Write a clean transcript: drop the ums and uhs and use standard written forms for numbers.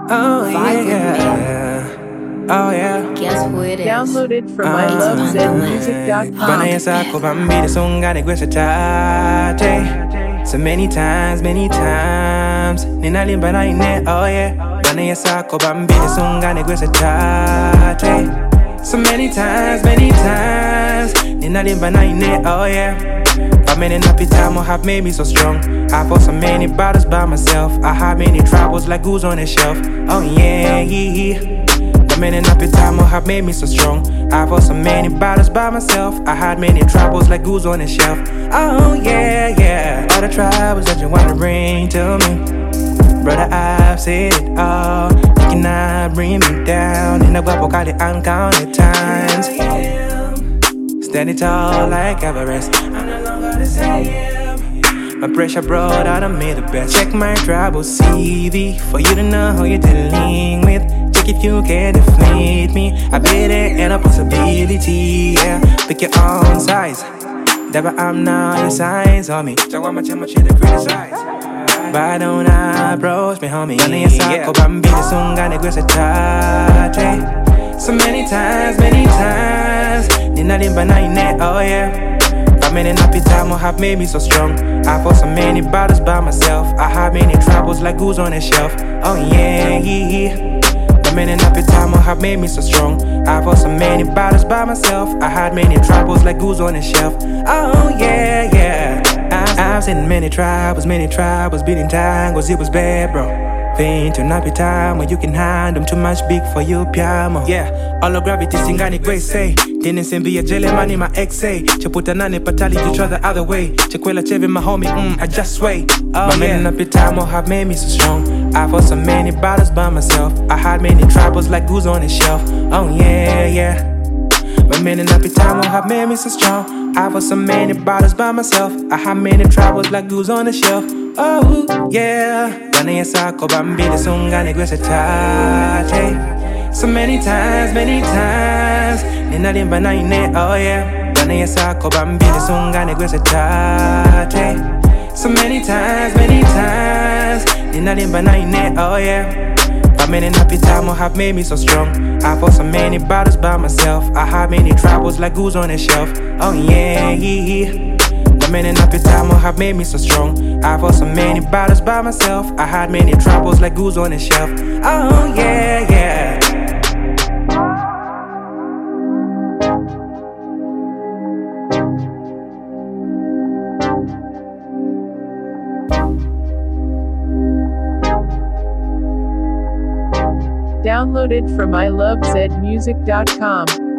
Oh yeah. Oh yeah. Guess who it is? Downloaded from ilovezmusic.com. Banaya sako bambili sungane gweshatate. So many times, ninalimba na ine, oh yeah. Banaya sako bambili sungane gweshatate. So many times, ninalimba na ine, oh yeah. But many nappy time have made me so strong. I fought so many battles by myself. I had many troubles like goose on a shelf. Oh yeah. But many nappy time have made me so strong. I fought so many battles by myself. I had many troubles like goose on a shelf. Oh yeah. All the troubles that you wanna bring to me, brother, I've said it all. You cannot bring me down. In the bubble, call it uncounted times. Standing tall like Everest. I'm no longer the same. My pressure brought out of me the best. Check my tribal CV for you to know who you're dealing with. Check if you can deflate me. I bet there ain't a possibility. Yeah, pick your own size. Never I'm now your signs on me. So I'm much to criticize. Why don't I approach me, homie? Yeah. So many times, ninalimba na ine, oh yeah. But many nappy time have made me so strong. I fought so many battles by myself. I had many troubles like goose on a shelf. Oh yeah. But many nappy time have made me so strong. I fought so many battles by myself. I had many troubles like goose on a shelf. Oh yeah. I've seen many troubles, beating tangles. It was bad, bro. Faint to nappy time when you can hand them too much big for you, piano. Yeah, all the gravity singani grace say. Didn't send be a jelly man in my ex-say. Chaputa nane patali to try the other way. Chakwela chevi my homie, I just sway. But many nappy time have made me so strong. I fought so many battles by myself. I had many troubles like goose on a shelf. Oh yeah. But many nappy time have made me so strong. I fought so many battles by myself. I had many troubles like goose on a shelf. Oh yeah. Banaya sako bambili sungane gweshatate. So many times, ninalimba na ine, oh yeah. Banaya sako bambili sungane gweshatate. So many times, ninalimba na ine, oh yeah. But many nappy time have made me so strong. I fought so many battles by myself. I had many troubles like goose on a shelf. Oh yeah. But many nappy time have made me so strong. I fought so many battles by myself. I had many troubles like goose on a shelf. Oh yeah. Downloaded from ilovezmusic.com.